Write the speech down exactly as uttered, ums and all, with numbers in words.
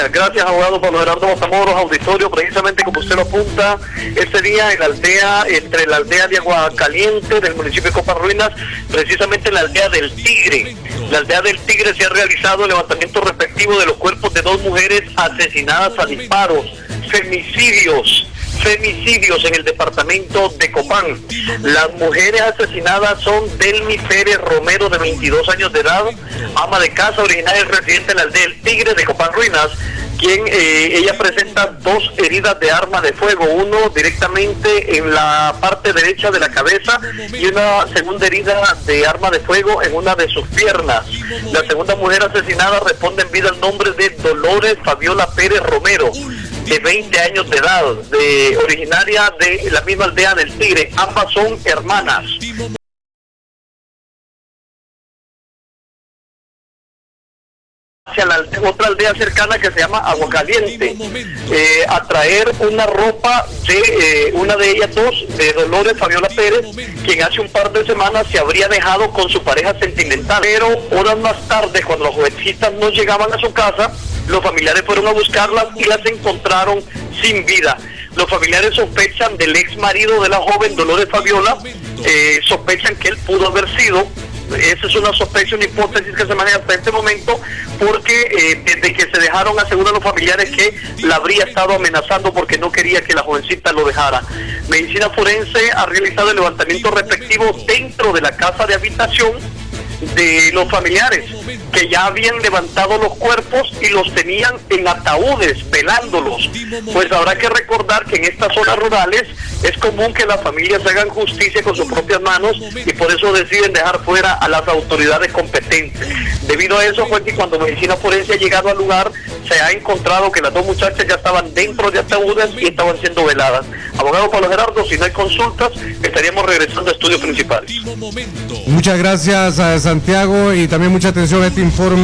Gracias, gracias abogado Pablo Gerardo Matamoros, auditorio, precisamente como usted lo apunta, este día en la aldea, entre la aldea de Aguacaliente del municipio de Copan Ruinas, precisamente en la aldea del Tigre. La aldea del Tigre se ha realizado el levantamiento respectivo de los cuerpos de dos mujeres asesinadas a disparos, femicidios. femicidios en el departamento de Copán. Las mujeres asesinadas son Delmi Pérez Romero, de veintidós años de edad, ama de casa, originaria y residente en la aldea del Tigre de Copan Ruinas, quien eh, ella presenta dos heridas de arma de fuego, uno directamente en la parte derecha de la cabeza y una segunda herida de arma de fuego en una de sus piernas. La segunda mujer asesinada responde en vida al nombre de Dolores Fabiola Pérez Romero, de veinte años de edad, de originaria de la misma aldea del Tigre. Ambas son hermanas. Hacia la otra aldea cercana que se llama Aguacaliente, eh, a traer una ropa de eh, una de ellas dos, de Dolores Fabiola Pérez, quien hace un par de semanas se habría dejado con su pareja sentimental, pero horas más tarde, cuando las jovencitas no llegaban a su casa, los familiares fueron a buscarlas y las encontraron sin vida. Los familiares sospechan del ex marido de la joven Dolores Fabiola, eh, sospechan que él pudo haber sido. Esa es una sospecha, una hipótesis que se maneja hasta este momento, porque eh, desde que se dejaron aseguran los familiares que la habría estado amenazando porque no quería que la jovencita lo dejara. Medicina forense ha realizado el levantamiento respectivo dentro de la casa de habitación de los familiares, que ya habían levantado los cuerpos y los tenían en ataúdes, velándolos. Pues habrá que recordar que en estas zonas rurales es común que las familias hagan justicia con sus propias manos y por eso deciden dejar fuera a las autoridades competentes. Debido a eso fue que cuando Medicina Forense ha llegado al lugar, se ha encontrado que las dos muchachas ya estaban dentro de ataúdes y estaban siendo veladas. Abogado Pablo Gerardo, si no hay consultas, estaríamos regresando a estudios principales. Muchas gracias a Santiago y también mucha atención a este informe.